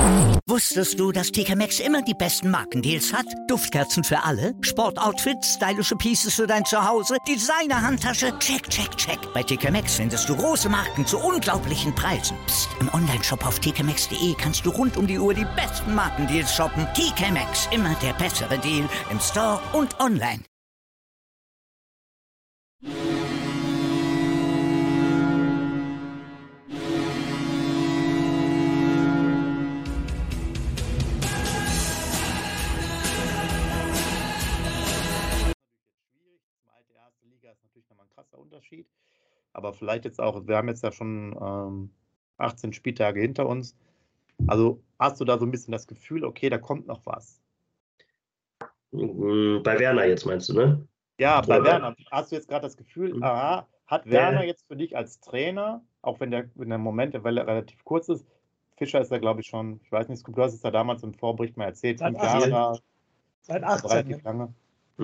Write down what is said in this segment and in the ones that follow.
Wusstest du, dass TK Maxx immer die besten Markendeals hat? Duftkerzen für alle, Sportoutfits, stylische Pieces für dein Zuhause, Designer-Handtasche, check, check, check. Bei TK Maxx findest du große Marken zu unglaublichen Preisen. Psst. Im Onlineshop auf tkmaxx.de kannst du rund um die Uhr die besten Markendeals shoppen. TK Maxx, immer der bessere Deal im Store und online. Ist natürlich nochmal ein krasser Unterschied. Aber vielleicht jetzt auch, wir haben jetzt ja schon 18 Spieltage hinter uns. Also hast du da so ein bisschen das Gefühl, okay, da kommt noch was? Bei Werner jetzt meinst du, ne? Ja, bei Werner. Hast du jetzt gerade das Gefühl, hat Werner jetzt für dich als Trainer, auch wenn der Moment der Welle relativ kurz ist, Fischer ist ja, glaube ich, schon, ich weiß nicht, du hast es ja damals im Vorbericht mal erzählt, 5 Jahre da. Seit 18. Relativ lange.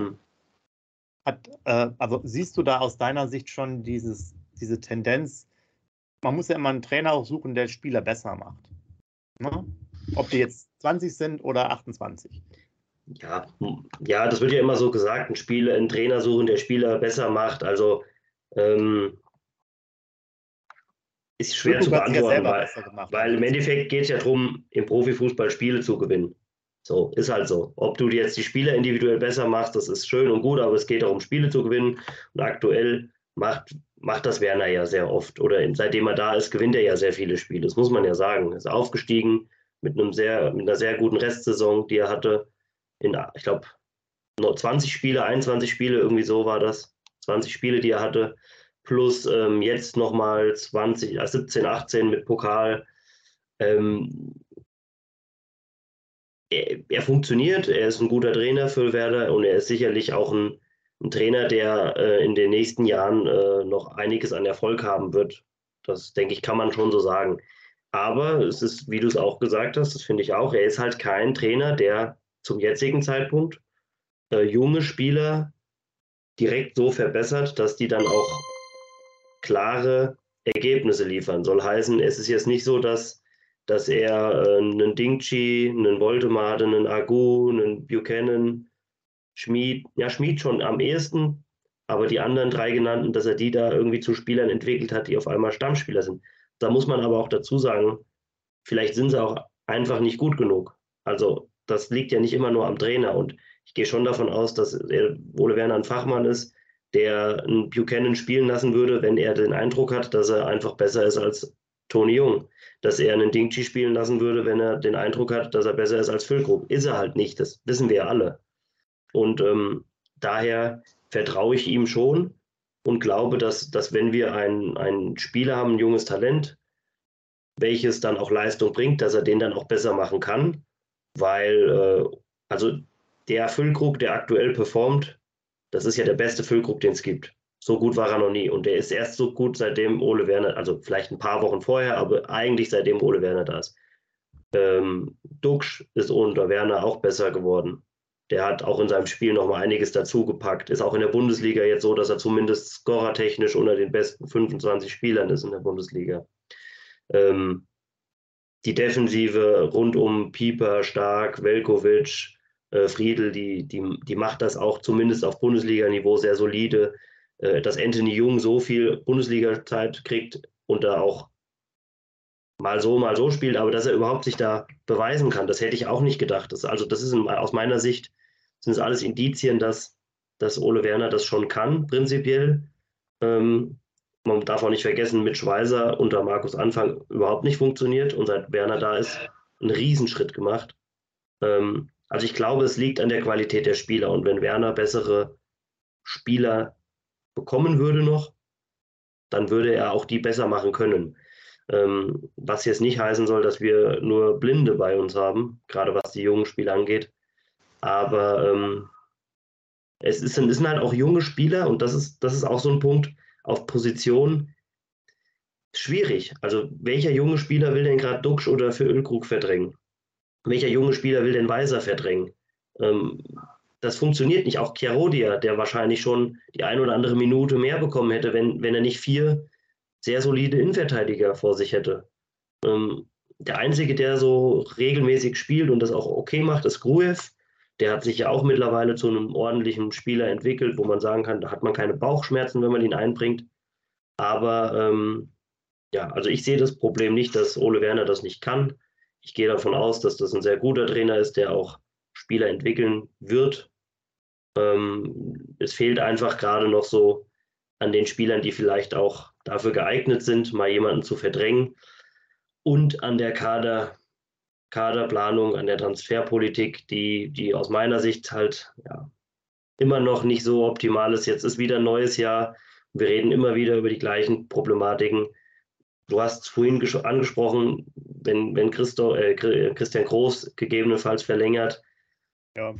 Also siehst du da aus deiner Sicht schon diese Tendenz, man muss ja immer einen Trainer auch suchen, der Spieler besser macht. Ne? Ob die jetzt 20 sind oder 28. Ja, das wird ja immer so gesagt, einen Trainer suchen, der Spieler besser macht. Also ist schwer zu beantworten, weil im Endeffekt geht es ja darum, im Profifußball Spiele zu gewinnen. So, ist halt so. Ob du jetzt die Spieler individuell besser machst, das ist schön und gut, aber es geht auch um Spiele zu gewinnen. Und aktuell macht das Werner ja sehr oft. Oder seitdem er da ist, gewinnt er ja sehr viele Spiele. Das muss man ja sagen. Er ist aufgestiegen mit einer sehr guten Restsaison, die er hatte. Ich glaube, 20 Spiele, 21 Spiele, irgendwie so war das. 20 Spiele, die er hatte. Plus jetzt nochmal 17, 18 mit Pokal. Er funktioniert, er ist ein guter Trainer für Werder und er ist sicherlich auch ein Trainer, der in den nächsten Jahren noch einiges an Erfolg haben wird. Das, denke ich, kann man schon so sagen. Aber es ist, wie du es auch gesagt hast, das finde ich auch, er ist halt kein Trainer, der zum jetzigen Zeitpunkt junge Spieler direkt so verbessert, dass die dann auch klare Ergebnisse liefern. Soll heißen, es ist jetzt nicht so, dass er einen Dingchi, einen Voldemade, einen Agu, einen Buchanan, Schmid schon am ehesten, aber die anderen 3 genannten, dass er die da irgendwie zu Spielern entwickelt hat, die auf einmal Stammspieler sind. Da muss man aber auch dazu sagen, vielleicht sind sie auch einfach nicht gut genug. Also das liegt ja nicht immer nur am Trainer und ich gehe schon davon aus, dass Ole Werner ein Fachmann ist, der einen Buchanan spielen lassen würde, wenn er den Eindruck hat, dass er einfach besser ist als Toni Jung. Dass er einen Dingchi spielen lassen würde, wenn er den Eindruck hat, dass er besser ist als Füllkrug. Ist er halt nicht, das wissen wir ja alle. Und daher vertraue ich ihm schon und glaube, dass wenn wir einen Spieler haben, ein junges Talent, welches dann auch Leistung bringt, dass er den dann auch besser machen kann, weil also der Füllkrug, der aktuell performt, das ist ja der beste Füllkrug, den es gibt. So gut war er noch nie. Und der ist erst so gut, seitdem Ole Werner, also vielleicht ein paar Wochen vorher, aber eigentlich seitdem Ole Werner da ist. Duxch ist unter Werner auch besser geworden. Der hat auch in seinem Spiel noch mal einiges dazugepackt. Ist auch in der Bundesliga jetzt so, dass er zumindest scorertechnisch unter den besten 25 Spielern ist in der Bundesliga. Die Defensive rund um Pieper, Stark, Veljković, Friedl, die macht das auch zumindest auf Bundesliga-Niveau sehr solide. Dass Anthony Jung so viel Bundesliga-Zeit kriegt und da auch mal so spielt, aber dass er überhaupt sich da beweisen kann, das hätte ich auch nicht gedacht. Das ist aus meiner Sicht, sind es alles Indizien, dass Ole Werner das schon kann, prinzipiell. Man darf auch nicht vergessen, mit Schweizer unter Markus Anfang überhaupt nicht funktioniert und seit Werner da ist, einen Riesenschritt gemacht. Also ich glaube, es liegt an der Qualität der Spieler und wenn Werner bessere Spieler bekommen würde noch, dann würde er auch die besser machen können. Was jetzt nicht heißen soll, dass wir nur Blinde bei uns haben, gerade was die jungen Spieler angeht. Aber es sind halt auch junge Spieler und das ist auch so ein Punkt auf Position schwierig. Also welcher junge Spieler will denn gerade Duxch oder Füllkrug verdrängen? Welcher junge Spieler will den Weiser verdrängen? Das funktioniert nicht. Auch Chiarodia, der wahrscheinlich schon die ein oder andere Minute mehr bekommen hätte, wenn er nicht 4 sehr solide Innenverteidiger vor sich hätte. der Einzige, der so regelmäßig spielt und das auch okay macht, ist Gruew. Der hat sich ja auch mittlerweile zu einem ordentlichen Spieler entwickelt, wo man sagen kann, da hat man keine Bauchschmerzen, wenn man ihn einbringt. Aber ja, also ich sehe das Problem nicht, dass Ole Werner das nicht kann. Ich gehe davon aus, dass das ein sehr guter Trainer ist, der auch Spieler entwickeln wird. Es fehlt einfach gerade noch so an den Spielern, die vielleicht auch dafür geeignet sind, mal jemanden zu verdrängen. Und an der Kaderplanung, an der Transferpolitik, die aus meiner Sicht halt ja, immer noch nicht so optimal ist. Jetzt ist wieder ein neues Jahr. Wir reden immer wieder über die gleichen Problematiken. Du hast es vorhin angesprochen, wenn Christian Groß gegebenenfalls verlängert. Ja,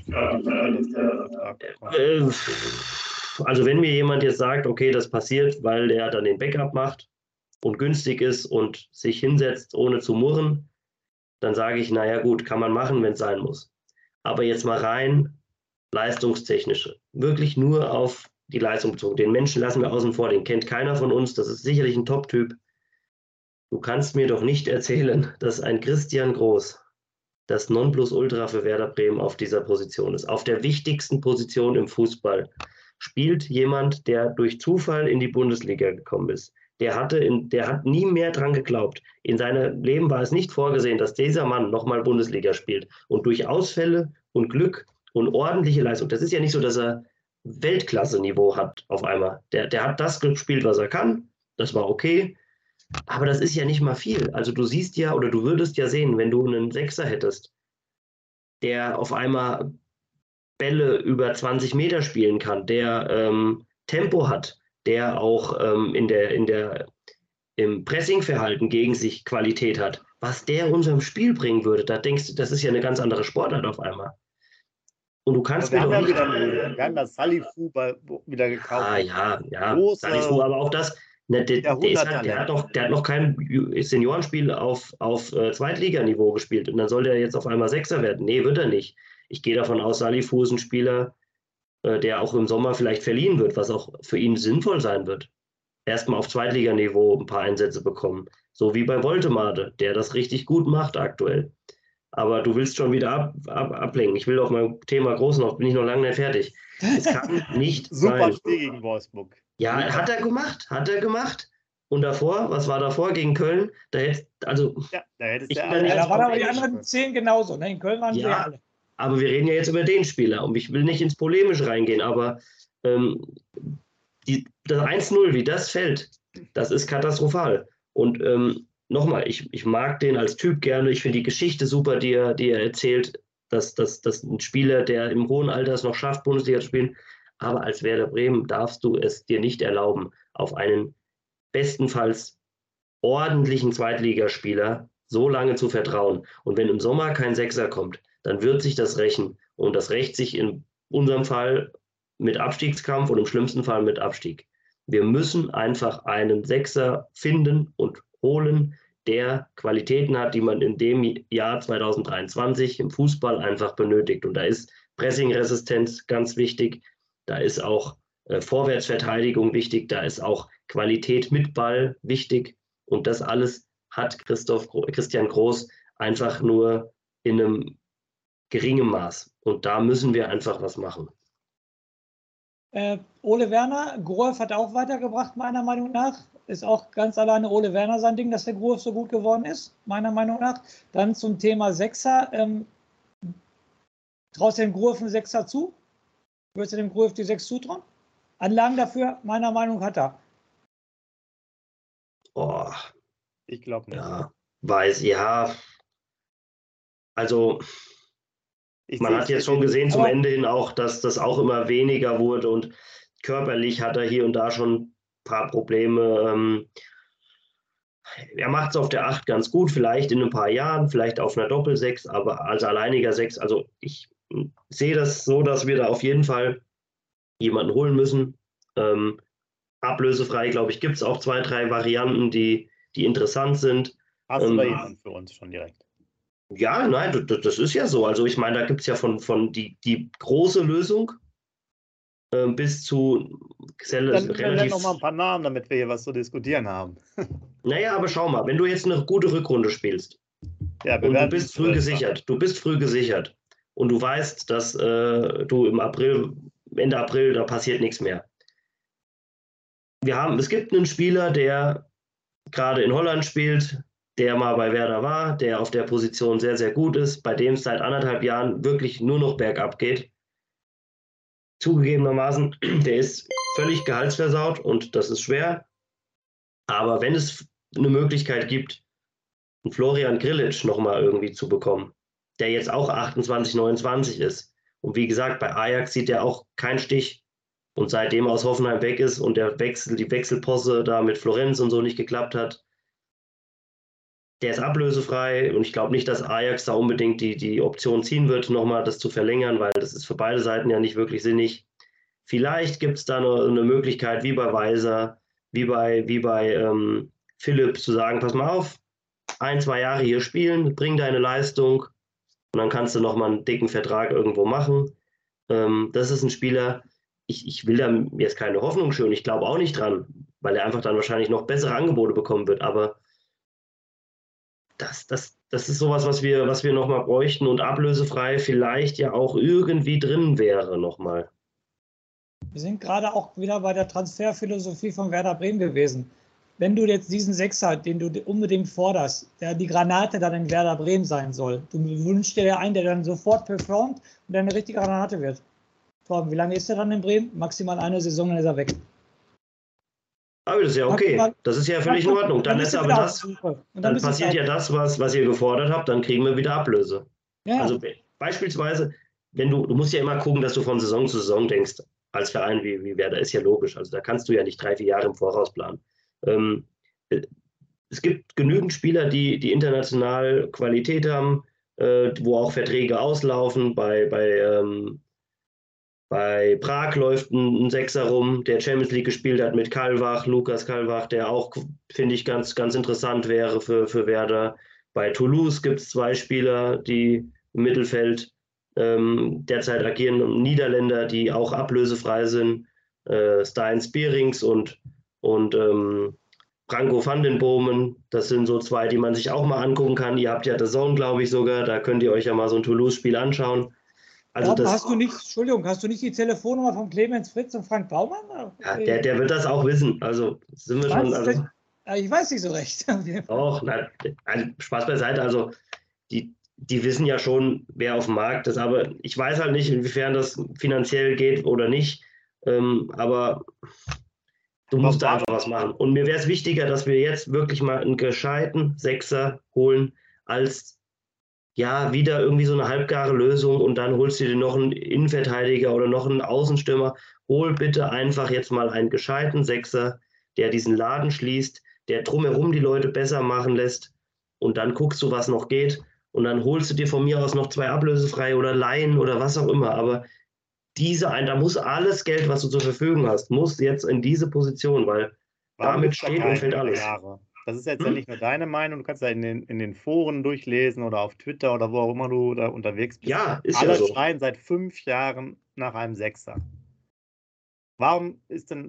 also wenn mir jemand jetzt sagt, okay, das passiert, weil der dann den Backup macht und günstig ist und sich hinsetzt, ohne zu murren, dann sage ich, naja gut, kann man machen, wenn es sein muss. Aber jetzt mal rein leistungstechnisch, wirklich nur auf die Leistung bezogen. Den Menschen lassen wir außen vor, den kennt keiner von uns, das ist sicherlich ein Top-Typ. Du kannst mir doch nicht erzählen, dass ein Christian Groß das Nonplusultra für Werder Bremen auf dieser Position ist. Auf der wichtigsten Position im Fußball spielt jemand, der durch Zufall in die Bundesliga gekommen ist. Der hat nie mehr dran geglaubt. In seinem Leben war es nicht vorgesehen, dass dieser Mann nochmal Bundesliga spielt. Und durch Ausfälle und Glück und ordentliche Leistung, das ist ja nicht so, dass er Weltklasse-Niveau hat auf einmal. Der hat das gespielt, was er kann. Das war okay. Aber das ist ja nicht mal viel. Also du siehst ja oder du würdest ja sehen, wenn du einen Sechser hättest, der auf einmal Bälle über 20 Meter spielen kann, der Tempo hat, der auch im Pressingverhalten gegen sich Qualität hat, was der unserem Spiel bringen würde, da denkst du, das ist ja eine ganz andere Sportart auf einmal. Und du kannst wir haben das Salifu wieder gekauft. Ja. Salifu, aber auch das. Der hat noch kein Seniorenspiel auf Zweitliganiveau gespielt und dann soll der jetzt auf einmal Sechser werden. Nee, wird er nicht. Ich gehe davon aus, Salifu ist ein Spieler, der auch im Sommer vielleicht verliehen wird, was auch für ihn sinnvoll sein wird. Erstmal auf Zweitliganiveau ein paar Einsätze bekommen. So wie bei Woltemade, der das richtig gut macht aktuell. Aber du willst schon wieder ablenken. Ich will auf mein Thema Groß noch, bin ich noch lange nicht fertig. Es kann nicht Super Spiel gegen Wolfsburg. Ja, hat er gemacht. Und davor, was war davor gegen Köln? Da waren aber die anderen 10 genauso. Ne? In Köln waren sie alle. Aber wir reden ja jetzt über den Spieler und ich will nicht ins Polemische reingehen, aber das 1-0, wie das fällt, das ist katastrophal. Und nochmal, ich mag den als Typ gerne. Ich finde die Geschichte super, die er erzählt, dass ein Spieler, der im hohen Alter es noch schafft, Bundesliga zu spielen. Aber als Werder Bremen darfst du es dir nicht erlauben, auf einen bestenfalls ordentlichen Zweitligaspieler so lange zu vertrauen. Und wenn im Sommer kein Sechser kommt, dann wird sich das rächen. Und das rächt sich in unserem Fall mit Abstiegskampf und im schlimmsten Fall mit Abstieg. Wir müssen einfach einen Sechser finden und holen, der Qualitäten hat, die man in dem Jahr 2023 im Fußball einfach benötigt. Und da ist Pressingresistenz ganz wichtig. Da ist auch Vorwärtsverteidigung wichtig, da ist auch Qualität mit Ball wichtig und das alles hat Christian Groß einfach nur in einem geringen Maß und da müssen wir einfach was machen. Ole Werner, Gruew hat auch weitergebracht, meiner Meinung nach. Ist auch ganz alleine Ole Werner sein Ding, dass der Gruew so gut geworden ist, meiner Meinung nach. Dann zum Thema Sechser. Traust du dem Gruew einen Sechser zu? Würdest du dem Gruew die 6 zutrauen? Anlagen dafür, meiner Meinung nach, hat er. Oh, ich glaube nicht. Ja, also man hat jetzt schon gesehen zum Ende hin auch, dass das auch immer weniger wurde und körperlich hat er hier und da schon ein paar Probleme. Er macht es auf der 8 ganz gut, vielleicht in ein paar Jahren, vielleicht auf einer Doppel-6, aber als alleiniger 6, also ich sehe das so, dass wir da auf jeden Fall jemanden holen müssen. Ablösefrei, glaube ich, gibt es auch 2, 3 Varianten, die interessant sind. Hast du da jemanden für uns schon direkt? Ja, nein, das ist ja so. Also ich meine, da gibt es ja von die große Lösung bis zu relativ... noch mal ein paar Namen, damit wir hier was zu diskutieren haben. Naja, aber schau mal, wenn du jetzt eine gute Rückrunde spielst Ja, und du bist früh gesichert. Du bist früh gesichert. Und du weißt, dass du im April, Ende April, da passiert nichts mehr. Es gibt einen Spieler, der gerade in Holland spielt, der mal bei Werder war, der auf der Position sehr, sehr gut ist, bei dem es seit 1,5 Jahren wirklich nur noch bergab geht. Zugegebenermaßen, der ist völlig gehaltsversaut und das ist schwer. Aber wenn es eine Möglichkeit gibt, einen Florian Grillitsch nochmal irgendwie zu bekommen, der jetzt auch 28, 29 ist. Und wie gesagt, bei Ajax sieht er auch keinen Stich. Und seitdem aus Hoffenheim weg ist und die Wechselposse da mit Florenz und so nicht geklappt hat, der ist ablösefrei. Und ich glaube nicht, dass Ajax da unbedingt die Option ziehen wird, nochmal das zu verlängern, weil das ist für beide Seiten ja nicht wirklich sinnig. Vielleicht gibt es da eine Möglichkeit, wie bei Weiser, wie bei Philipp, zu sagen, pass mal auf, 1, 2 Jahre hier spielen, bring deine Leistung und dann kannst du nochmal einen dicken Vertrag irgendwo machen. Das ist ein Spieler, ich will da jetzt keine Hoffnung schön, ich glaube auch nicht dran, weil er einfach dann wahrscheinlich noch bessere Angebote bekommen wird, aber das ist sowas, was wir nochmal bräuchten und ablösefrei vielleicht ja auch irgendwie drin wäre nochmal. Wir sind gerade auch wieder bei der Transferphilosophie von Werder Bremen gewesen. Wenn du jetzt diesen Sechser, den du unbedingt forderst, der die Granate dann in Werder Bremen sein soll, du wünschst dir einen, der dann sofort performt und dann eine richtige Granate wird. Torben, wie lange ist er dann in Bremen? Maximal eine Saison, dann ist er weg. Aber das ist ja okay. Das ist ja völlig in Ordnung. Dann ist aber das, dann passiert ja das, was ihr gefordert habt, dann kriegen wir wieder Ablöse. Ja. Also beispielsweise, wenn du musst ja immer gucken, dass du von Saison zu Saison denkst, als Verein wie Werder, ist ja logisch. Also da kannst du ja nicht 3, 4 Jahre im Voraus planen. Es gibt genügend Spieler, die international Qualität haben, wo auch Verträge auslaufen. Bei Prag läuft ein Sechser rum, der Champions League gespielt hat mit Lukas Kalwach, der auch, finde ich, ganz, ganz interessant wäre für Werder. Bei Toulouse gibt es 2 Spieler, die im Mittelfeld derzeit agieren, Niederländer, die auch ablösefrei sind, Stijn Spierings und Branko van den Bomen. Das sind so 2, die man sich auch mal angucken kann. Ihr habt ja The Zone, glaube ich, sogar, da könnt ihr euch ja mal so ein Toulouse-Spiel anschauen. Also hast du nicht die Telefonnummer von Clemens Fritz und Frank Baumann? Ja, der wird das auch wissen. Also sind wir schon. Also, ich weiß nicht so recht. Doch, Spaß beiseite. Also die wissen ja schon, wer auf dem Markt ist. Aber ich weiß halt nicht, inwiefern das finanziell geht oder nicht. Aber du musst da einfach was machen. Und mir wäre es wichtiger, dass wir jetzt wirklich mal einen gescheiten Sechser holen, als wieder irgendwie so eine halbgare Lösung und dann holst du dir noch einen Innenverteidiger oder noch einen Außenstürmer. Hol bitte einfach jetzt mal einen gescheiten Sechser, der diesen Laden schließt, der drumherum die Leute besser machen lässt und dann guckst du, was noch geht und dann holst du dir von mir aus noch 2 ablösefrei oder Leihen oder was auch immer, aber da muss alles Geld, was du zur Verfügung hast, muss jetzt in diese Position, weil damit steht und fällt alles. Das ist jetzt ja nicht nur deine Meinung, du kannst ja in den Foren durchlesen oder auf Twitter oder wo auch immer du da unterwegs bist. Ja, ist alle ja so. schreien seit 5 Jahren nach einem Sechser. Warum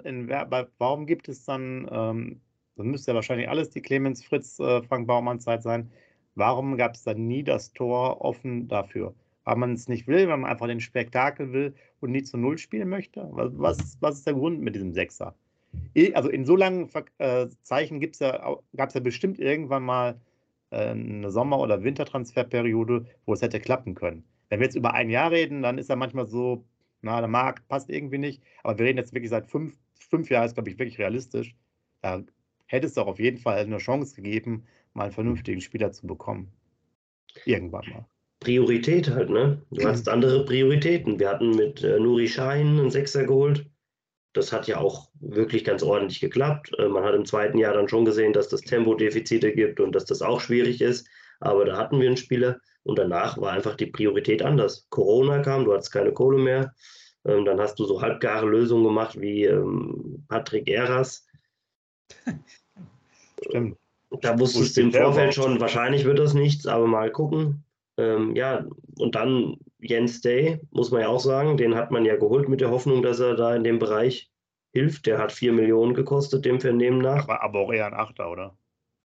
gibt es dann, das müsste ja wahrscheinlich alles die Clemens Fritz, Frank Baumann Zeit sein, warum gab es dann nie das Tor offen dafür? Weil man es nicht will, weil man einfach den Spektakel will und nie zu Null spielen möchte? Was ist der Grund mit diesem Sechser? Also in so langen Zeichen gab es ja bestimmt irgendwann mal eine Sommer- oder Wintertransferperiode, wo es hätte klappen können. Wenn wir jetzt über 1 Jahr reden, dann ist er manchmal so, der Markt passt irgendwie nicht. Aber wir reden jetzt wirklich seit 5 Jahren, ist, glaube ich, wirklich realistisch. Da hätte es doch auf jeden Fall eine Chance gegeben, mal einen vernünftigen Spieler zu bekommen. Irgendwann mal. Priorität halt, ne? Du hast andere Prioritäten. Wir hatten mit Nuri Sahin einen Sechser geholt. Das hat ja auch wirklich ganz ordentlich geklappt. Man hat im 2. Jahr dann schon gesehen, dass das Tempodefizite gibt und dass das auch schwierig ist. Aber da hatten wir einen Spieler und danach war einfach die Priorität anders. Corona kam, du hattest keine Kohle mehr. Dann hast du so halbgare Lösungen gemacht wie Patrick Eras. Stimmt. Da wusstest du im Vorfeld schon, wahrscheinlich wird das nichts, aber mal gucken. Und dann Jens Day, muss man ja auch sagen, den hat man ja geholt mit der Hoffnung, dass er da in dem Bereich hilft. Der hat 4 Millionen gekostet, dem Vernehmen nach. Aber auch eher ein Achter, oder?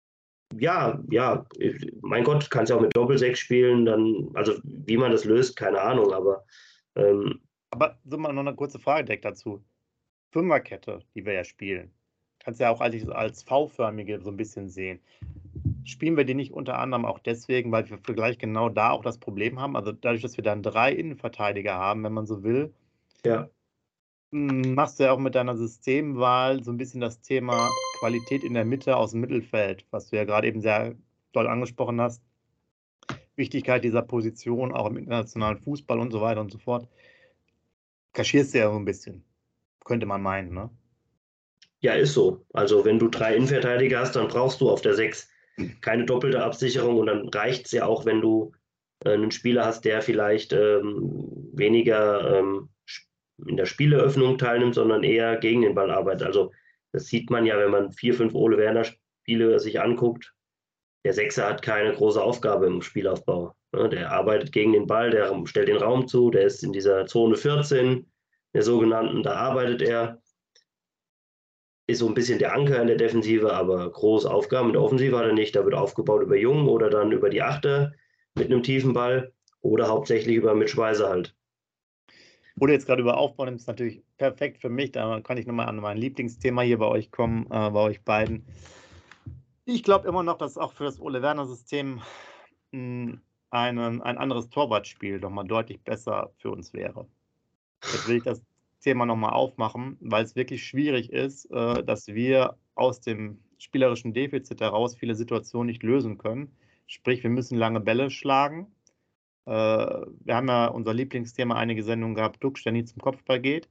Ja, mein Gott, kannst ja auch mit Doppelsechs spielen, dann, also wie man das löst, keine Ahnung, aber Aber so mal noch eine kurze Frage direkt dazu. Fünferkette, die wir ja spielen, kannst ja auch eigentlich als V-förmige so ein bisschen sehen. Spielen wir die nicht unter anderem auch deswegen, weil wir vielleicht genau da auch das Problem haben? Also dadurch, dass wir dann 3 Innenverteidiger haben, wenn man so will, ja. machst du ja auch mit deiner Systemwahl so ein bisschen das Thema Qualität in der Mitte aus dem Mittelfeld, was du ja gerade eben sehr doll angesprochen hast. Wichtigkeit dieser Position auch im internationalen Fußball und so weiter und so fort. Kaschierst du ja so ein bisschen. Könnte man meinen, ne? Ja, ist so. Also wenn du 3 Innenverteidiger hast, dann brauchst du auf der 6 keine doppelte Absicherung und dann reicht es ja auch, wenn du einen Spieler hast, der vielleicht weniger in der Spieleröffnung teilnimmt, sondern eher gegen den Ball arbeitet. Also das sieht man ja, wenn man 4, 5 Ole Werner Spiele sich anguckt. Der Sechser hat keine große Aufgabe im Spielaufbau. Der arbeitet gegen den Ball, der stellt den Raum zu, der ist in dieser Zone 14, der sogenannten, da arbeitet er. Ist so ein bisschen der Anker in der Defensive, aber große Aufgaben in der Offensive hat er nicht. Da wird aufgebaut über Jung oder dann über die Achter mit einem tiefen Ball oder hauptsächlich über Mitch Weiser halt. Wo du jetzt gerade über Aufbau nimmst, ist natürlich perfekt für mich. Da kann ich nochmal an mein Lieblingsthema hier bei euch kommen, bei euch beiden. Ich glaube immer noch, dass auch für das Ole-Werner-System ein anderes Torwartspiel nochmal deutlich besser für uns wäre. Jetzt will ich das Thema nochmal aufmachen, weil es wirklich schwierig ist, dass wir aus dem spielerischen Defizit heraus viele Situationen nicht lösen können. Sprich, wir müssen lange Bälle schlagen. Wir haben ja unser Lieblingsthema einige Sendungen gehabt, Duxch, der nie zum Kopfball geht.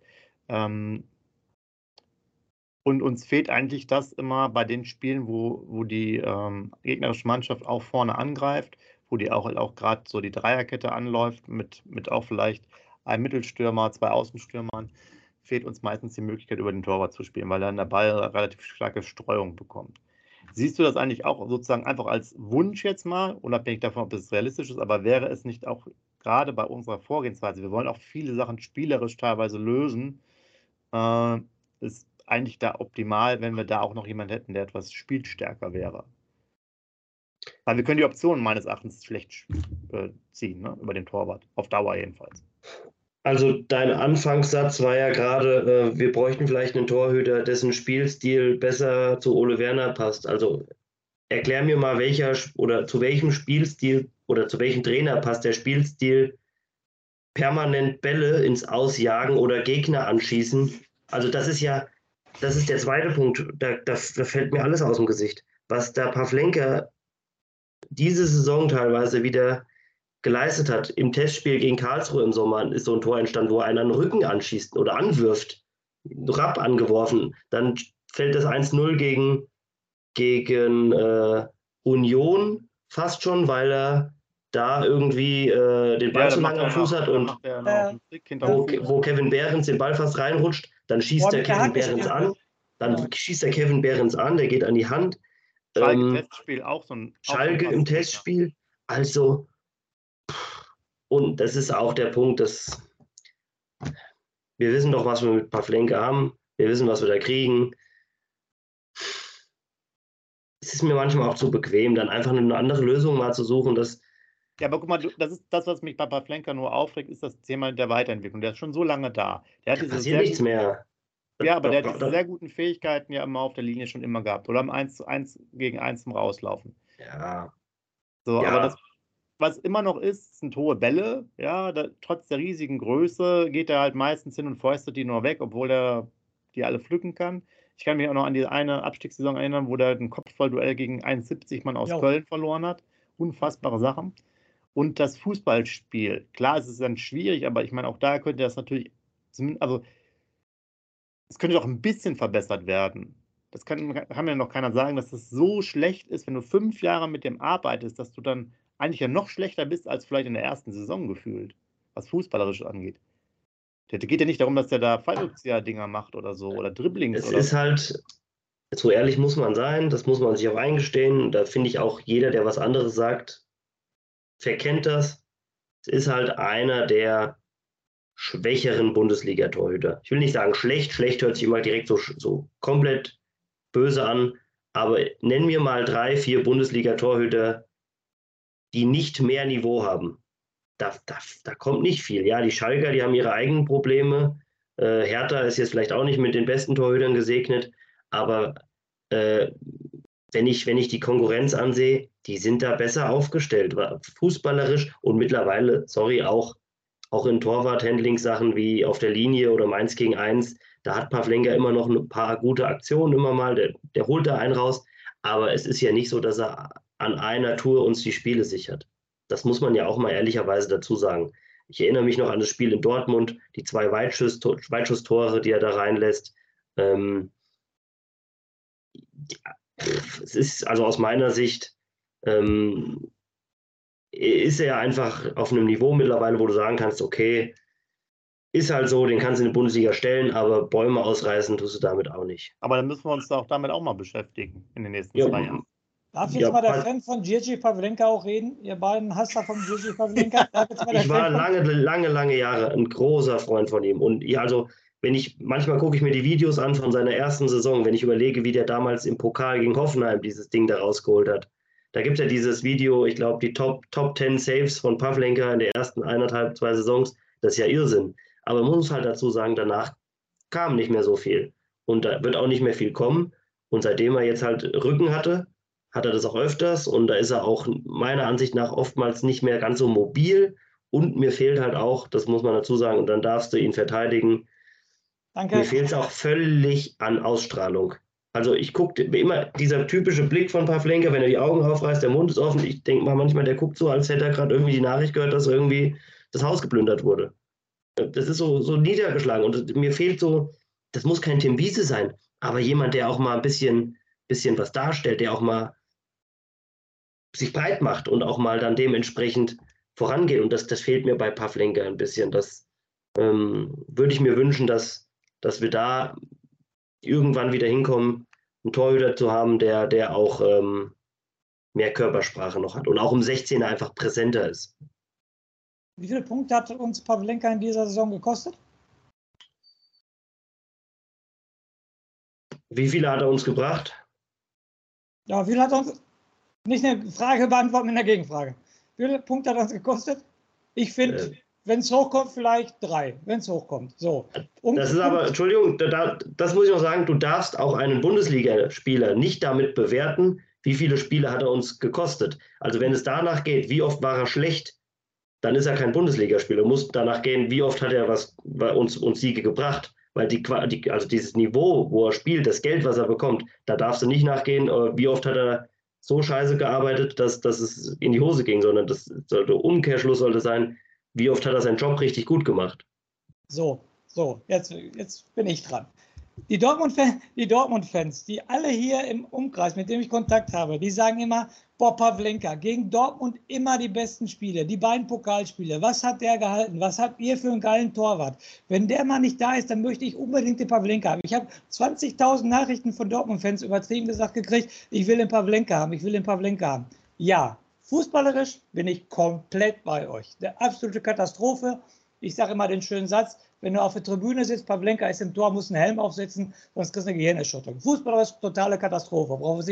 Und uns fehlt eigentlich das immer bei den Spielen, wo die gegnerische Mannschaft auch vorne angreift, wo die auch gerade so die Dreierkette anläuft, mit auch vielleicht einem Mittelstürmer, 2 Außenstürmern, fehlt uns meistens die Möglichkeit, über den Torwart zu spielen, weil dann der Ball relativ starke Streuung bekommt. Siehst du das eigentlich auch sozusagen einfach als Wunsch jetzt mal, unabhängig davon, ob es realistisch ist, aber wäre es nicht auch gerade bei unserer Vorgehensweise, wir wollen auch viele Sachen spielerisch teilweise lösen, ist eigentlich da optimal, wenn wir da auch noch jemanden hätten, der etwas spielstärker wäre. Weil wir können die Optionen meines Erachtens schlecht ziehen, ne? Über den Torwart, auf Dauer jedenfalls. Also dein Anfangssatz war ja gerade, wir bräuchten vielleicht einen Torhüter, dessen Spielstil besser zu Ole Werner passt. Also erklär mir mal, zu welchem Spielstil oder zu welchem Trainer passt der Spielstil permanent Bälle ins Ausjagen oder Gegner anschießen. Also das ist der zweite Punkt. Da fällt mir alles aus dem Gesicht. Was der Pavlenka diese Saison teilweise wieder geleistet hat. Im Testspiel gegen Karlsruhe im Sommer ist so ein Tor entstanden, wo einer einen Rücken anschießt oder anwirft. Rapp angeworfen. Dann fällt das 1-0 gegen Union fast schon, weil er da irgendwie den Ball zu lange am Fuß hat und wo Kevin Behrens den Ball fast reinrutscht, dann schießt der Kevin Behrens an. Dann schießt der Kevin Behrens an, der geht an die Hand. Schalke im Testspiel auch so ein. Schalke im Testspiel. Also, und das ist auch der Punkt, dass wir wissen doch, was wir mit Pavlenka haben. Wir wissen, was wir da kriegen. Es ist mir manchmal auch zu bequem, dann einfach eine andere Lösung mal zu suchen. Ja, aber guck mal, das ist das, was mich bei Pavlenka nur aufregt, ist das Thema der Weiterentwicklung. Der ist schon so lange da. Der hat passiert nichts mehr. Ja, aber der hat diese sehr guten Fähigkeiten ja immer auf der Linie schon immer gehabt. Oder am 1:1 gegen 1 zum Rauslaufen. Ja. So, Ja. aber das, was immer noch ist, sind hohe Bälle. Ja, trotz der riesigen Größe geht er halt meistens hin und fäustet die nur weg, obwohl er die alle pflücken kann. Ich kann mich auch noch an die eine Abstiegssaison erinnern, wo der ein Kopfballduell gegen 71 Mann aus Köln verloren hat. Unfassbare Sachen. Und das Fußballspiel, klar, es ist dann schwierig, aber ich meine, auch da könnte das natürlich, also es könnte doch ein bisschen verbessert werden. Das kann ja noch keiner sagen, dass das so schlecht ist, wenn du 5 Jahre mit dem arbeitest, dass du dann eigentlich ja noch schlechter bist als vielleicht in der ersten Saison gefühlt, was fußballerisch angeht. Der geht ja nicht darum, dass der da Fallrückzieher-Dinger macht oder so oder Dribblings. Es ist halt, so ehrlich muss man sein, das muss man sich auch eingestehen. Da finde ich auch, jeder, der was anderes sagt, verkennt das. Es ist halt einer der schwächeren Bundesliga-Torhüter. Ich will nicht sagen schlecht hört sich immer direkt so komplett böse an, aber nenn mir mal 3, 4 Bundesliga-Torhüter, die nicht mehr Niveau haben. Da kommt nicht viel. Ja, die Schalker, die haben ihre eigenen Probleme. Hertha ist jetzt vielleicht auch nicht mit den besten Torhütern gesegnet, aber wenn ich die Konkurrenz ansehe, die sind da besser aufgestellt, fußballerisch und mittlerweile, sorry, auch in Torwart-Handling-Sachen wie auf der Linie oder 1 gegen 1, da hat Pavlenka immer noch ein paar gute Aktionen, immer mal, der holt da einen raus, aber es ist ja nicht so, dass er an einer Tour uns die Spiele sichert. Das muss man ja auch mal ehrlicherweise dazu sagen. Ich erinnere mich noch an das Spiel in Dortmund, die 2 Weitschusstore, die er da reinlässt. Es ist also aus meiner Sicht, ist er einfach auf einem Niveau mittlerweile, wo du sagen kannst, okay, ist halt so, den kannst du in die Bundesliga stellen, aber Bäume ausreißen tust du damit auch nicht. Aber dann müssen wir uns auch damit auch mal beschäftigen in den nächsten 2 Jahren. Darf jetzt mal der Fan von Jiří Pavlenka auch reden? Ihr beiden Hasser von Jiří Pavlenka? Ich war lange Jahre ein großer Freund von ihm. Und ja, also manchmal gucke ich mir die Videos an von seiner ersten Saison, wenn ich überlege, wie der damals im Pokal gegen Hoffenheim dieses Ding da rausgeholt hat. Da gibt es ja dieses Video, ich glaube, die Top 10 Saves von Pavlenka in der ersten 1,5, 2 Saisons. Das ist ja Irrsinn. Aber man muss halt dazu sagen, danach kam nicht mehr so viel. Und da wird auch nicht mehr viel kommen. Und seitdem er jetzt halt Rücken hatte, hat er das auch öfters. Und da ist er auch meiner Ansicht nach oftmals nicht mehr ganz so mobil. Und mir fehlt halt auch, das muss man dazu sagen, und dann darfst du ihn verteidigen. Danke. Mir fehlt es auch völlig an Ausstrahlung. Also ich gucke immer, dieser typische Blick von Pavlenka, wenn er die Augen aufreißt, der Mund ist offen. Ich denke mal manchmal, der guckt so, als hätte er gerade irgendwie die Nachricht gehört, dass irgendwie das Haus geplündert wurde. Das ist so niedergeschlagen. Und mir fehlt so, das muss kein Tim Wiese sein, aber jemand, der auch mal ein bisschen was darstellt, der auch mal sich breit macht und auch mal dann dementsprechend vorangeht. Und das fehlt mir bei Pavlenka ein bisschen. Das würde ich mir wünschen, dass wir da irgendwann wieder hinkommen, einen Torhüter zu haben, der auch mehr Körpersprache noch hat und auch im 16er einfach präsenter ist. Wie viele Punkte hat uns Pavlenka in dieser Saison gekostet? Wie viele hat er uns gebracht? Ja, wie viel hat er uns... Nicht eine Frage beantworten mit einer Gegenfrage. Wie viele Punkte hat er uns gekostet? Ich finde, wenn es hochkommt, vielleicht 3, wenn es hochkommt. So. Das ist aber, Entschuldigung, das muss ich noch sagen, du darfst auch einen Bundesligaspieler nicht damit bewerten, wie viele Spiele hat er uns gekostet. Also wenn es danach geht, wie oft war er schlecht, dann ist er kein Bundesligaspieler. Du musst danach gehen, wie oft hat er uns Siege gebracht. Weil also dieses Niveau, wo er spielt, das Geld, was er bekommt, da darfst du nicht nachgehen, wie oft hat er so scheiße gearbeitet, dass es in die Hose ging, sondern Umkehrschluss sollte sein, wie oft hat er seinen Job richtig gut gemacht. So, jetzt bin ich dran. Die Dortmund-Fans, die alle hier im Umkreis, mit dem ich Kontakt habe, die sagen immer, boah, Pavlenka, gegen Dortmund immer die besten Spiele, die beiden Pokalspiele. Was hat der gehalten? Was habt ihr für einen geilen Torwart? Wenn der mal nicht da ist, dann möchte ich unbedingt den Pavlenka haben. Ich habe 20.000 Nachrichten von Dortmund-Fans übertrieben gesagt gekriegt, ich will den Pavlenka haben, Ja, fußballerisch bin ich komplett bei euch. Der absolute Katastrophe. Ich sage immer den schönen Satz, wenn du auf der Tribüne sitzt, Pavlenka ist im Tor, musst einen Helm aufsetzen, sonst kriegst du eine Gehirnerschütterung. Fußballer ist totale Katastrophe, brauchen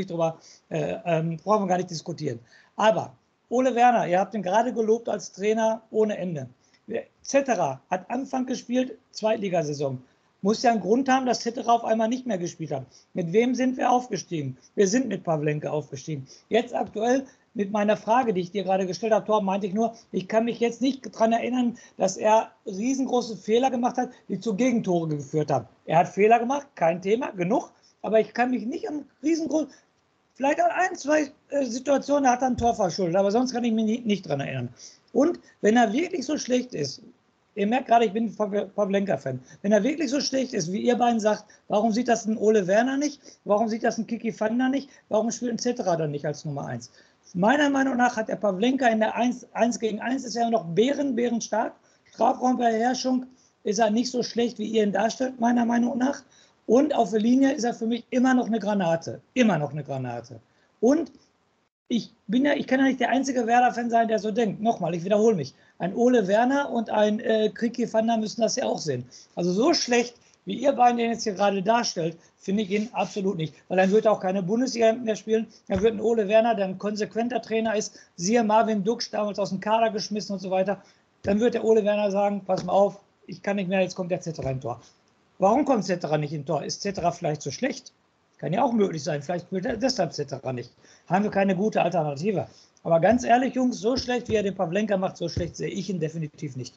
wir gar nicht diskutieren. Aber Ole Werner, ihr habt ihn gerade gelobt als Trainer ohne Ende. Cetera hat Anfang gespielt, Zweitligasaison. Muss ja einen Grund haben, dass Cetera auf einmal nicht mehr gespielt hat. Mit wem sind wir aufgestiegen? Wir sind mit Pavlenka aufgestiegen. Jetzt aktuell mit meiner Frage, die ich dir gerade gestellt habe, Torben, meinte ich nur, ich kann mich jetzt nicht daran erinnern, dass er riesengroße Fehler gemacht hat, die zu Gegentore geführt haben. Er hat Fehler gemacht, kein Thema, genug, aber ich kann mich nicht an riesengroß, vielleicht an 1, 2 Situationen, er hat ein Tor verschuldet, aber sonst kann ich mich nicht daran erinnern. Und wenn er wirklich so schlecht ist, ihr merkt gerade, ich bin Pavlenka-Fan, wenn er wirklich so schlecht ist, wie ihr beiden sagt, warum sieht das ein Ole Werner nicht, warum sieht das ein Kiki Fanda nicht, warum spielt ein Cetera dann nicht als Nummer 1? Meiner Meinung nach hat der Pavlenka in der 1 gegen 1 ist er noch bärenstark. Strafraumbeherrschung ist er nicht so schlecht, wie ihr ihn darstellt, meiner Meinung nach. Und auf der Linie ist er für mich immer noch eine Granate. Und ich kann ja nicht der einzige Werder-Fan sein, der so denkt. Nochmal, ich wiederhole mich. Ein Ole Werner und ein Kiki Fanda müssen das ja auch sehen. Also so schlecht Wie ihr beiden den jetzt hier gerade darstellt, finde ich ihn absolut nicht. Weil dann wird er auch keine Bundesliga mehr spielen. Dann wird ein Ole Werner, der ein konsequenter Trainer ist, siehe Marvin Duksch, damals aus dem Kader geschmissen und so weiter. Dann wird der Ole Werner sagen, pass mal auf, ich kann nicht mehr, jetzt kommt der Zetterer im Tor. Warum kommt Zetterer nicht im Tor? Ist Zetterer vielleicht so schlecht? Kann ja auch möglich sein. Vielleicht will er deshalb Zetterer nicht. Haben wir keine gute Alternative. Aber ganz ehrlich, Jungs, so schlecht, wie er den Pavlenka macht, so schlecht sehe ich ihn definitiv nicht.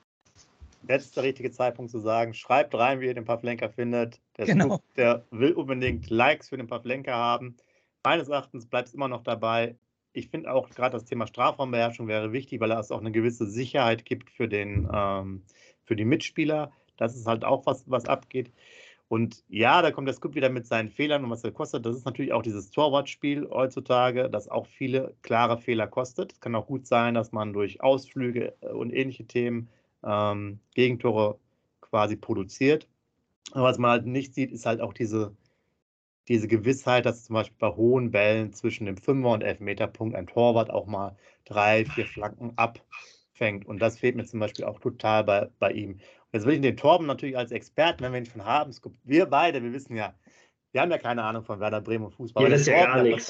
Jetzt ist der richtige Zeitpunkt zu sagen, schreibt rein, wie ihr den Pavlenka findet. Der will unbedingt Likes für den Pavlenka haben. Meines Erachtens bleibt es immer noch dabei. Ich finde auch gerade das Thema Strafraumbeherrschung wäre wichtig, weil es auch eine gewisse Sicherheit gibt für die Mitspieler. Das ist halt auch was abgeht. Und ja, da kommt der Scoop wieder mit seinen Fehlern und was er kostet. Das ist natürlich auch dieses Torwartspiel heutzutage, das auch viele klare Fehler kostet. Es kann auch gut sein, dass man durch Ausflüge und ähnliche Themen Gegentore quasi produziert. Aber was man halt nicht sieht, ist halt auch diese Gewissheit, dass zum Beispiel bei hohen Bällen zwischen dem 5er- und 11-Meter-Punkt ein Torwart auch mal 3, 4 Flanken abfängt. Und das fehlt mir zum Beispiel auch total bei ihm. Und jetzt will ich den Torben natürlich als Experten, wenn wir ihn schon haben, wir beide, wir wissen ja, wir haben ja keine Ahnung von Werder Bremen und Fußball. Hier ist ja gar nichts.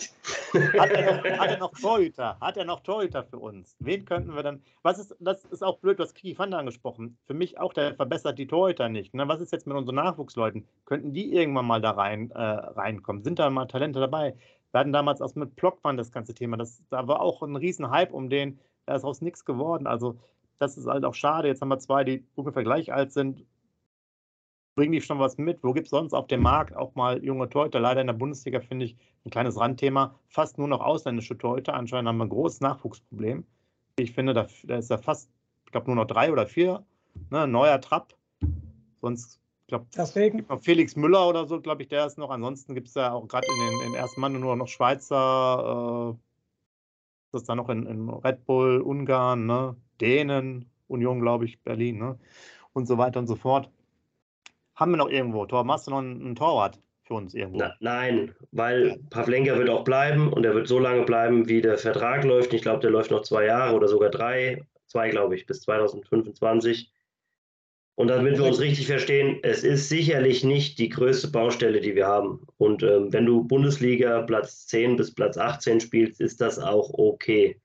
Hat er noch Torhüter? Hat er noch Torhüter für uns? Wen könnten wir dann? Das ist auch blöd, du hast Kiki Fanda angesprochen. Für mich auch, der verbessert die Torhüter nicht. Ne? Was ist jetzt mit unseren Nachwuchsleuten? Könnten die irgendwann mal da reinkommen? Sind da mal Talente dabei? Wir hatten damals auch mit Plockmann das ganze Thema. Da war auch ein riesen Hype um den. Da ist aus nichts geworden. Also das ist halt auch schade. Jetzt haben wir 2, die ungefähr gleich alt sind. Bringen die schon was mit? Wo gibt es sonst auf dem Markt auch mal junge Torhüter? Leider in der Bundesliga finde ich ein kleines Randthema. Fast nur noch ausländische Torhüter. Anscheinend haben wir ein großes Nachwuchsproblem. Ich finde, da ist ja fast, ich glaube, nur noch 3 oder 4. Ne? Neuer Trapp. Sonst, ich glaube, gibt noch Felix Müller oder so, glaube ich, der ist noch. Ansonsten gibt es ja auch gerade in den ersten Mann nur noch Schweizer. Das ist dann noch in Red Bull, Ungarn, ne? Dänen, Union, glaube ich, Berlin, ne? Und so weiter und so fort. Haben wir noch irgendwo? Hast du noch einen Torwart für uns irgendwo? Nein, weil Pavlenka wird auch bleiben und er wird so lange bleiben, wie der Vertrag läuft. Ich glaube, der läuft noch 2 Jahre oder sogar 3. 2, glaube ich, bis 2025. Und damit wir uns richtig verstehen, es ist sicherlich nicht die größte Baustelle, die wir haben. Und wenn du Bundesliga Platz 10 bis Platz 18 spielst, ist das auch okay.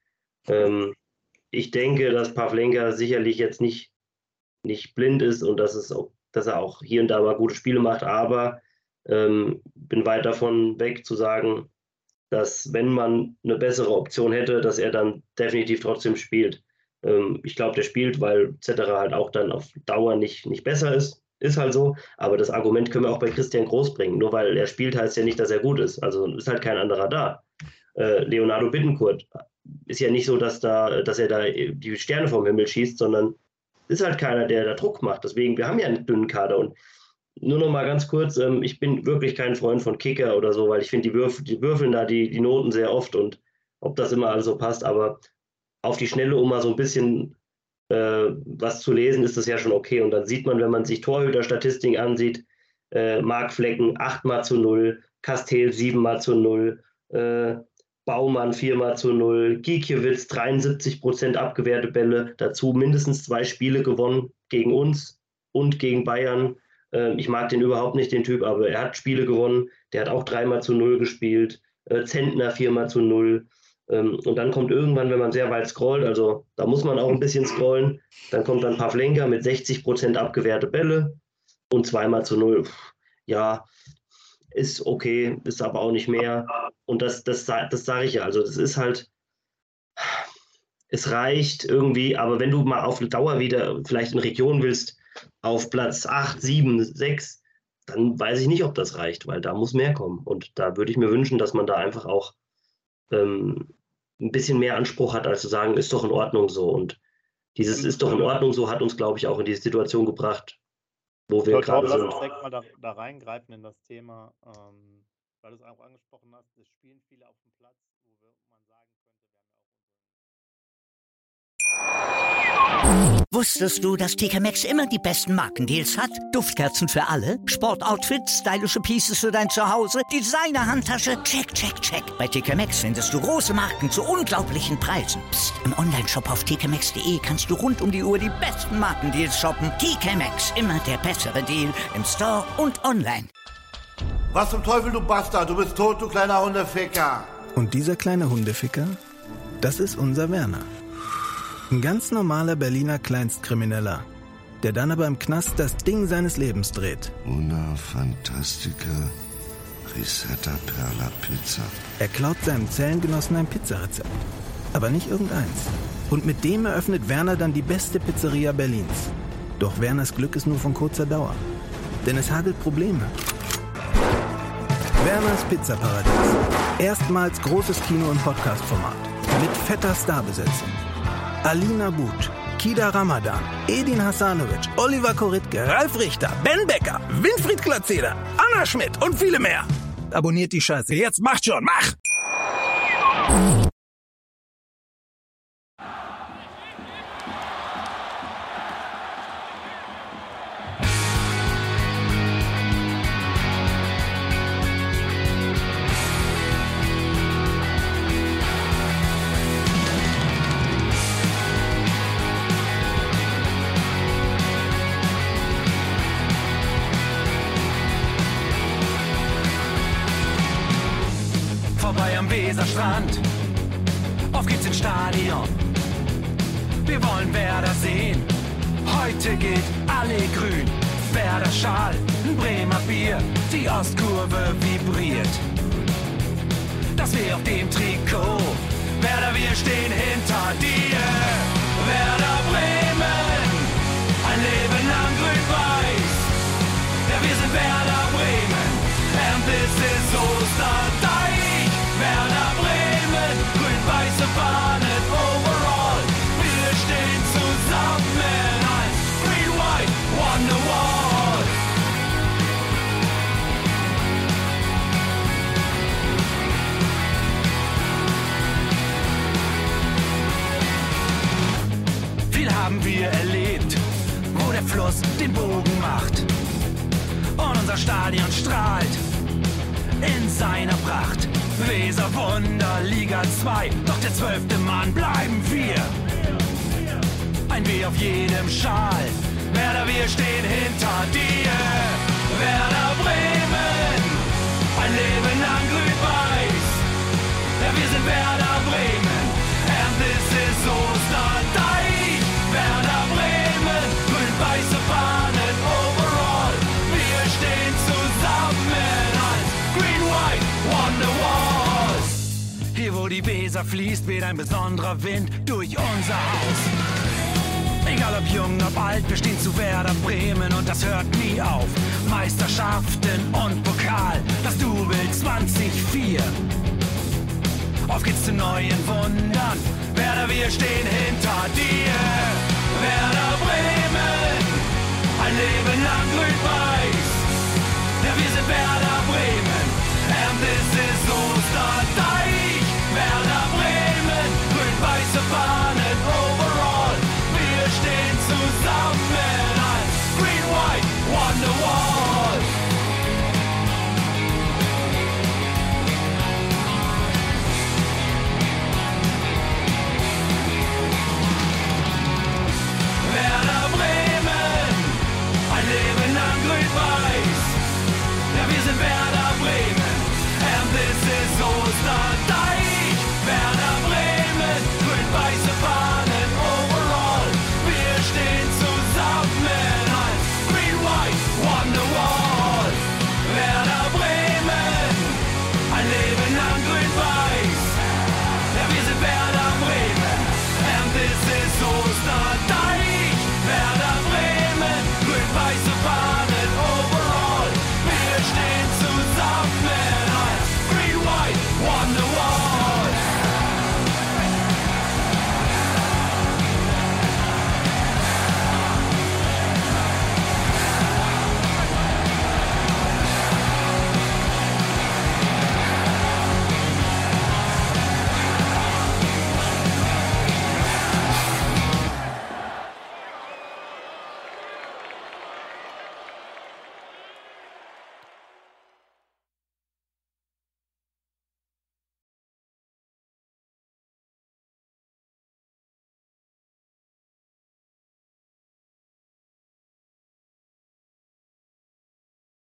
Ich denke, dass Pavlenka sicherlich jetzt nicht blind ist und dass er auch hier und da mal gute Spiele macht, aber bin weit davon weg zu sagen, dass wenn man eine bessere Option hätte, dass er dann definitiv trotzdem spielt. Ich glaube, der spielt, weil Zetterer halt auch dann auf Dauer nicht besser ist. Ist halt so, aber das Argument können wir auch bei Christian Groß bringen. Nur weil er spielt, heißt ja nicht, dass er gut ist. Also ist halt kein anderer da. Leonardo Bittencourt ist ja nicht so, dass er da die Sterne vom Himmel schießt, sondern ist halt keiner, der da Druck macht. Deswegen, wir haben ja einen dünnen Kader. Und nur noch mal ganz kurz, ich bin wirklich kein Freund von Kicker oder so, weil ich finde, die würfeln da die Noten sehr oft und ob das immer alles so passt, aber auf die Schnelle, um mal so ein bisschen was zu lesen, ist das ja schon okay. Und dann sieht man, wenn man sich Torhüter-Statistiken ansieht, Marc Flecken 8-0, Castell 7-0, Baumann 4-0, Gikiewicz 73% abgewehrte Bälle, dazu mindestens 2 Spiele gewonnen gegen uns und gegen Bayern. Ich mag den überhaupt nicht, den Typ, aber er hat Spiele gewonnen. Der hat auch 3-0 gespielt, Zentner 4-0. Und dann kommt irgendwann, wenn man sehr weit scrollt, also da muss man auch ein bisschen scrollen, dann kommt dann Pavlenka mit 60% abgewehrte Bälle und 2-0. Ja, ist okay, ist aber auch nicht mehr. Und das sage ich ja. Also das ist halt, es reicht irgendwie, aber wenn du mal auf Dauer wieder vielleicht in Region willst, auf Platz 8, 7, 6, dann weiß ich nicht, ob das reicht, weil da muss mehr kommen. Und da würde ich mir wünschen, dass man da einfach auch ein bisschen mehr Anspruch hat, als zu sagen, ist doch in Ordnung so. Und dieses ist doch in Ordnung so hat uns, glaube ich, auch in diese Situation gebracht, wo wir gerade sind. Lass uns direkt mal da reingreifen in das Thema, weil du es auch angesprochen hast, es spielen viele auf dem Platz, wo man sagen könnte, wir haben ja auch Wusstest du, dass TK Maxx immer die besten Markendeals hat? Duftkerzen für alle, Sportoutfits, stylische Pieces für dein Zuhause, Designer-Handtasche, check, check, check. Bei TK Maxx findest du große Marken zu unglaublichen Preisen. Psst. Im Onlineshop auf tkmaxx.de kannst du rund um die Uhr die besten Markendeals shoppen. TK Maxx, immer der bessere Deal im Store und online. Was zum Teufel, du Bastard? Du bist tot, du kleiner Hundeficker. Und dieser kleine Hundeficker, das ist unser Werner. Ein ganz normaler Berliner Kleinstkrimineller, der dann aber im Knast das Ding seines Lebens dreht. Una Fantastica Risetta Perla Pizza. Er klaut seinem Zellengenossen ein Pizzarezept. Aber nicht irgendeins. Und mit dem eröffnet Werner dann die beste Pizzeria Berlins. Doch Werners Glück ist nur von kurzer Dauer. Denn es hagelt Probleme. Werners Pizzaparadies. Erstmals großes Kino- und Podcast-Format. Mit fetter Starbesetzung. Alina But, Kida Ramadan, Edin Hasanovic, Oliver Koritke, Ralf Richter, Ben Becker, Winfried Glatzeder, Anna Schmidt und viele mehr. Abonniert die Scheiße. Jetzt macht schon, mach! Vorbei am Weserstrand, auf geht's ins Stadion. Wir wollen Werder sehen, heute gilt alle grün. Werder Schal, ein Bremer Bier, die Ostkurve vibriert. Das weh auf dem Trikot, Werder, wir stehen hinter dir. Werder Bremen, ein Leben lang grün-weiß. Ja, wir sind Werder Bremen, and this is Osterdeich. Werder Bremen, grün-weiße Fahnen overall. Wir stehen zusammen als Green White Wonderwall. Viel haben wir erlebt, wo der Fluss den Bogen macht. Und unser Stadion strahlt in seiner Pracht. Weserwunder, Liga 2, doch der 12. Mann bleiben wir. Ein W auf jedem Schal, Werder, wir stehen hinter dir. Werder Bremen, ein Leben lang grün-weiß. Ja, wir sind Werder Bremen, and this is Osterdeich. Werder Bremen, grün-weiße Fahnen overall. Wir stehen zusammen als Green White Wonderwall. Hier wo die Weser fließt, weht ein besonderer Wind durch unser Haus. Egal ob jung, ob alt, wir stehen zu Werder Bremen und das hört nie auf. Meisterschaften und Pokal, das Double 2004. Auf geht's zu neuen Wundern, Werder, wir stehen hinter dir. Werder Bremen, ein Leben lang grün-weiß. Ja, wir sind Werder